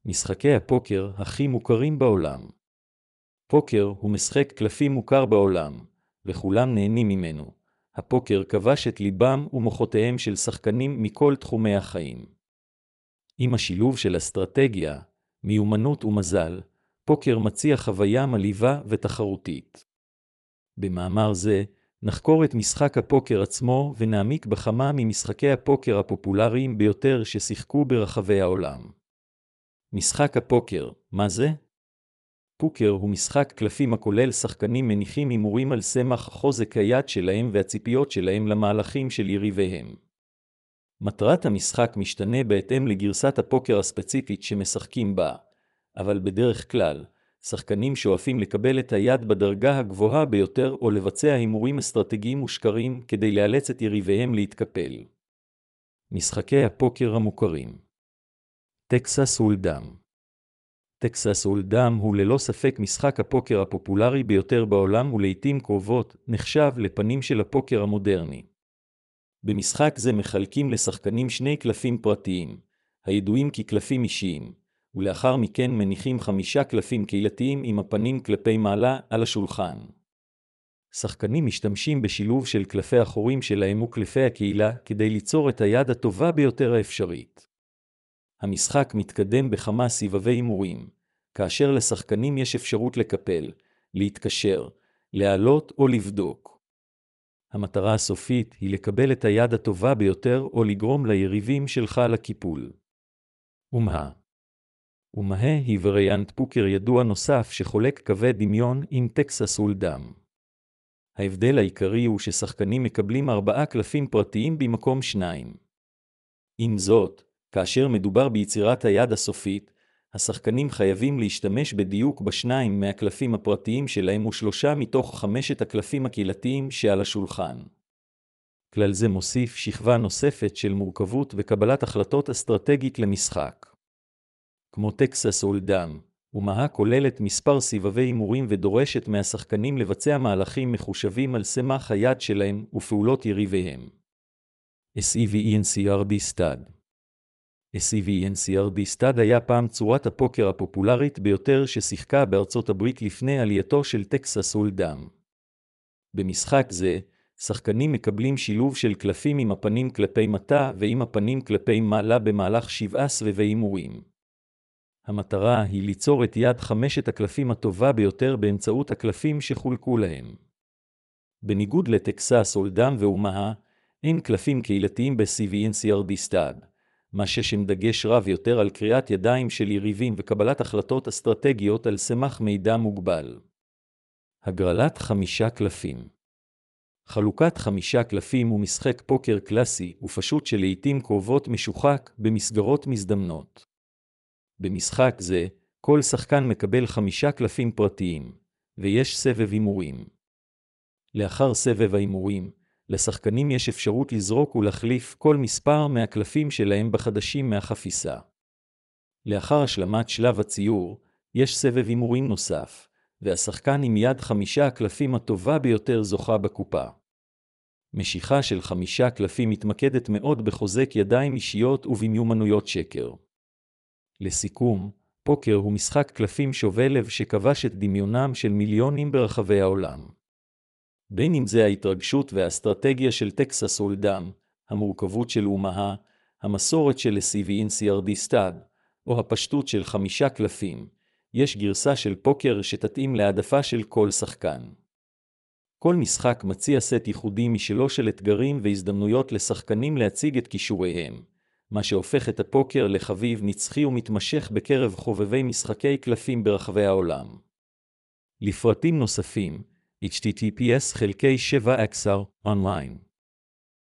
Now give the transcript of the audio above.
משחקי הפוקר הכי מוכרים בעולם. פוקר הוא משחק קלפים מוכר בעולם, וכולם נהנים ממנו. הפוקר כבש את ליבם ומוחותיהם של שחקנים מכל תחומי החיים. עם השילוב של אסטרטגיה, מיומנות ומזל, פוקר מציע חוויה מלהיבה ותחרותית. במאמר זה, נחקור את משחק הפוקר עצמו ונעמיק בכמה ממשחקי הפוקר הפופולריים ביותר ששיחקו ברחבי העולם. משחק הפוקר, מה זה? פוקר הוא משחק קלפים הכולל שחקנים מניחים הימורים על סמך חוזק היד שלהם והציפיות שלהם למהלכים של יריביהם. מטרת המשחק משתנה בהתאם לגרסת הפוקר הספציפית שמשחקים בה, אבל בדרך כלל, שחקנים שואפים לקבל את היד בדרגה הגבוהה ביותר או לבצע הימורים אסטרטגיים ושקרים כדי לאלץ את יריביהם להתקפל. משחקי הפוקר המוכרים. טקסס הולדם. טקסס הולדם הוא ללא ספק משחק הפוקר הפופולרי ביותר בעולם ולעיתים קרובות נחשב לפנים של הפוקר המודרני. במשחק זה מחלקים לשחקנים שני קלפים פרטיים, הידועים כקלפים אישיים, ולאחר מכן מניחים 5 קלפים קהילתיים עם הפנים כלפי מעלה על השולחן. שחקנים משתמשים בשילוב של קלפי החורים שלהם וקלפי הקהילה כדי ליצור את היד הטובה ביותר האפשרית. המשחק מתקדם בכמה סבבי הימורים, כאשר לשחקנים יש אפשרות לקפל, להתקשר, להעלות או לבדוק. המטרה הסופית היא לקבל את היד הטובה ביותר או לגרום ליריבים שלך לקיפול. ומהה היא וריאנט פוקר ידוע נוסף שחולק קווי דמיון עם טקסס הולדם. ההבדל העיקרי הוא ששחקנים מקבלים 4 קלפים פרטיים במקום 2. עם זאת, כאשר מדובר ביצירת היד הסופית, השחקנים חייבים להשתמש בדיוק ב2 מהקלפים הפרטיים שלהם ו3 מתוך 5 הקלפים הקהילתיים שעל השולחן. כלל זה מוסיף שכבה נוספת של מורכבות וקבלת החלטות אסטרטגית למשחק. כמו טקסס הולדם, ומהה כוללת מספר סבבי הימורים ודורשת מהשחקנים לבצע מהלכים מחושבים על סמך היד שלהם ופעולות יריביהם. SEVENCRD סטאד. SEVENCRD סטאד היה פעם צורת הפוקר הפופולרית ביותר ששיחקה בארצות הברית לפני עלייתו של טקסס הולדם. במשחק זה, שחקנים מקבלים שילוב של קלפים עם הפנים כלפי מטה ועם הפנים כלפי מעלה במהלך 7 סבבי הימורים. המטרה היא ליצור את יד 5 הקלפים הטובה ביותר באמצעות הקלפים שחולקו להם. בניגוד לטקסס הולדם ומהה, אין קלפים קהילתיים ב-SEVENCRD סטאד, מה ששם דגש רב יותר על קריאת ידיים של יריבים וקבלת החלטות אסטרטגיות על סמך מידע מוגבל. הגרלת 5 קלפים. חלוקת 5 קלפים הוא משחק פוקר קלאסי ופשוט שלעיתים קרובות משוחק במסגרות מזדמנות. במשחק זה, כל שחקן מקבל 5 קלפים פרטיים, ויש סבב הימורים. לאחר סבב ההימורים, לשחקנים יש אפשרות לזרוק ולהחליף כל מספר מהקלפים שלהם בחדשים מהחפיסה. לאחר השלמת שלב הציור, יש סבב הימורים נוסף, והשחקן עם יד 5 הקלפים הטובה ביותר זוכה בקופה. משיכה של 5 קלפים מתמקדת מאוד בחוזק ידיים אישיות ובמיומנויות שקר. לסיכום, פוקר הוא משחק קלפים שובה לב שכבש את דמיונם של מיליונים ברחבי העולם. בין אם זה ההתרגשות והאסטרטגיה של טקסס הולדם, המורכבות של ומהה, המסורת של SEVENCRD סטאד, או הפשטות של 5 קלפים, יש גרסה של פוקר שתתאים להעדפה של כל שחקן. כל משחק מציע סט ייחודי משלו של אתגרים והזדמנויות לשחקנים להציג את כישוריהם, מה שהופך את הפוקר לחביב נצחי ומתמשך בקרב חובבי משחקי קלפים ברחבי העולם. לפרטים נוספים, https://online